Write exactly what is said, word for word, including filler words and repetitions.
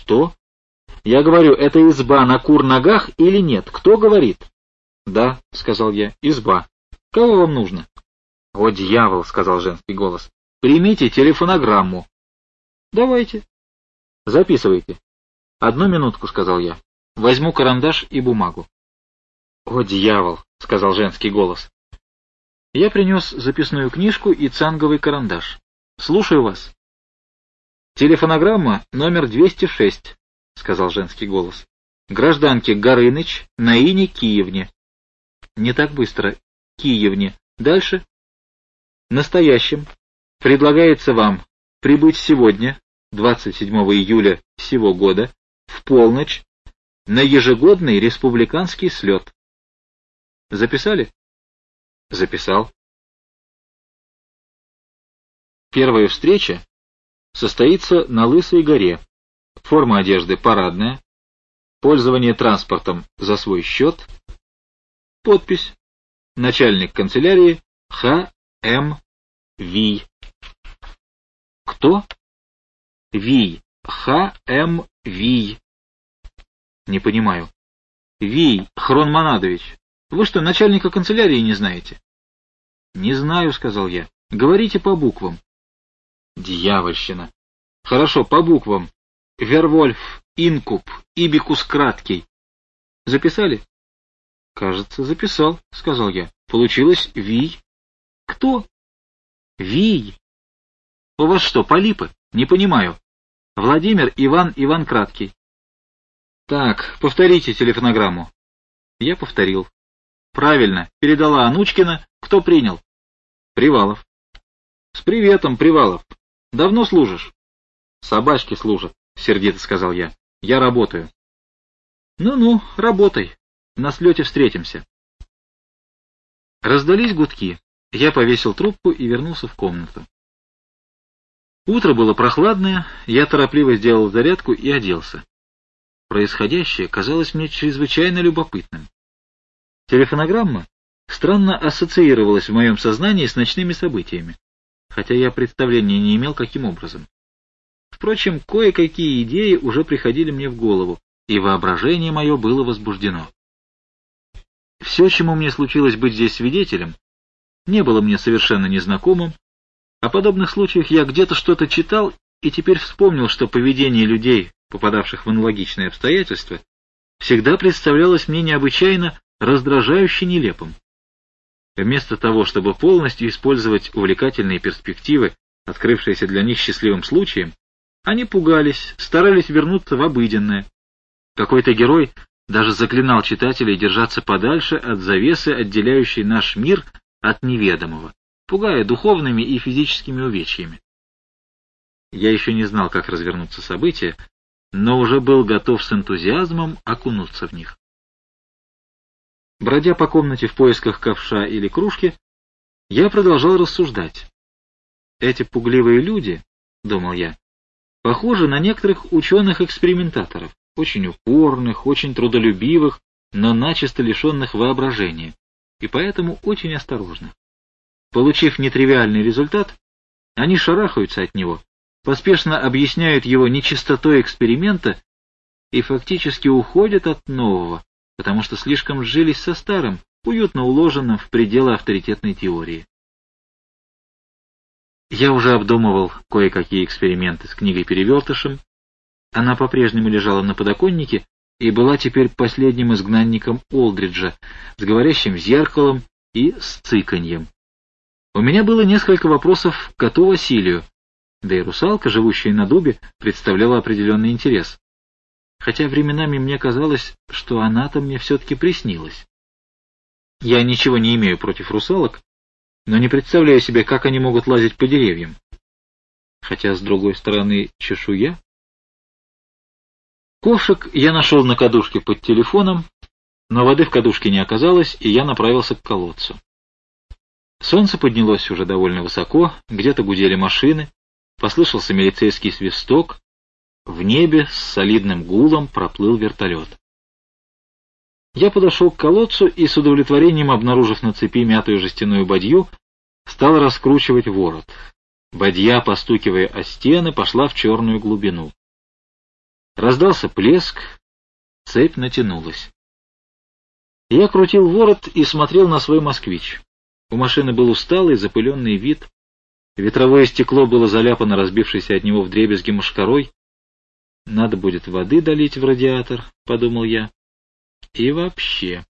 Что? Я говорю, это изба на кур-ногах или нет? Кто говорит? Да, сказал я, изба. Кого вам нужно? О, дьявол, сказал женский голос. Примите телефонограмму. Давайте. Записывайте. Одну минутку, сказал я. Возьму карандаш и бумагу. О, дьявол, сказал женский голос. Я принес записную книжку и цанговый карандаш. Слушаю вас. Телефонограмма номер двести шесть, сказал женский голос. Гражданке Горыныч Наине Киевне. Не так быстро. Киевне. Дальше. Настоящим. Предлагается вам прибыть сегодня, двадцать седьмого июля сего года, в полночь, на ежегодный республиканский слет. Записали? Записал. Первая встреча состоится на Лысой горе. Форма одежды парадная. Пользование транспортом за свой счет. Подпись. Начальник канцелярии Х. М. Вий. Кто? Вий. Х. М. Вий. Не понимаю. Вий, Хрон Монадович. Вы что, начальника канцелярии не знаете? Не знаю, сказал я. Говорите по буквам. Дьявольщина. Хорошо, по буквам. Вервольф, Инкуб, Ибикус краткий. Записали? Кажется, записал, сказал я. Получилось Вий. Кто? Вий. У вас что, полипы? Не понимаю. Владимир Иван Иван Краткий. Так, повторите телефонограмму. Я повторил. Правильно, передала Анучкина. Кто принял? Привалов. С приветом, Привалов. Давно служишь? Собачки служат, сердито сказал я. Я работаю. Ну-ну, работай. На слете встретимся. Раздались гудки. Я повесил трубку и вернулся в комнату. Утро было прохладное, я торопливо сделал зарядку и оделся. Происходящее казалось мне чрезвычайно любопытным. Телефонограмма странно ассоциировалась в моем сознании с ночными событиями, хотя я представления не имел, каким образом. Впрочем, кое-какие идеи уже приходили мне в голову, и воображение мое было возбуждено. Все, чему мне случилось быть здесь свидетелем, не было мне совершенно незнакомым. О подобных случаях я где-то что-то читал и теперь вспомнил, что поведение людей, попадавших в аналогичные обстоятельства, всегда представлялось мне необычайно раздражающе нелепым. Вместо того, чтобы полностью использовать увлекательные перспективы, открывшиеся для них счастливым случаем, они пугались, старались вернуться в обыденное. Какой-то герой даже заклинал читателей держаться подальше от завесы, отделяющей наш мир от неведомого, пугая духовными и физическими увечьями. Я еще не знал, как развернутся события, но уже был готов с энтузиазмом окунуться в них. Бродя по комнате в поисках ковша или кружки, я продолжал рассуждать. Эти пугливые люди, — думал я, — похожи на некоторых ученых-экспериментаторов, очень упорных, очень трудолюбивых, но начисто лишенных воображения, и поэтому очень осторожных. Получив нетривиальный результат, они шарахаются от него, поспешно объясняют его нечистотой эксперимента и фактически уходят от нового, потому что слишком сжились со старым, уютно уложенным в пределы авторитетной теории. Я уже обдумывал кое-какие эксперименты с книгой-перевертышем. Она по-прежнему лежала на подоконнике и была теперь последним изгнанником Олдриджа с говорящим зеркалом и с цыканьем. У меня было несколько вопросов к коту Василию, да и русалка, живущая на дубе, представляла определенный интерес. Хотя временами мне казалось, что она-то мне все-таки приснилась. Я ничего не имею против русалок, но не представляю себе, как они могут лазить по деревьям. Хотя, с другой стороны, чешуя. Ковшик я нашел на кадушке под телефоном, но воды в кадушке не оказалось, и я направился к колодцу. Солнце поднялось уже довольно высоко, где-то гудели машины, послышался милицейский свисток, в небе с солидным гулом проплыл вертолет. Я подошел к колодцу и, с удовлетворением обнаружив на цепи мятую жестяную бадью, стал раскручивать ворот. Бадья, постукивая о стены, пошла в черную глубину. Раздался плеск, цепь натянулась. Я крутил ворот и смотрел на свой «Москвич». У машины был усталый, запыленный вид. Ветровое стекло было заляпано разбившейся от него вдребезги мошкарой. «Надо будет воды долить в радиатор», — подумал я. «И вообще...»